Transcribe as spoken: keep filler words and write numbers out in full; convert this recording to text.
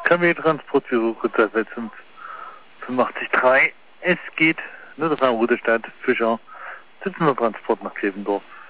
K W-Transportbüro Kurzarbeit fünfundachtzig drei. Es geht, Niederrhein-Rudestadt, Fischer, siebzehner Transport nach Klevendorf.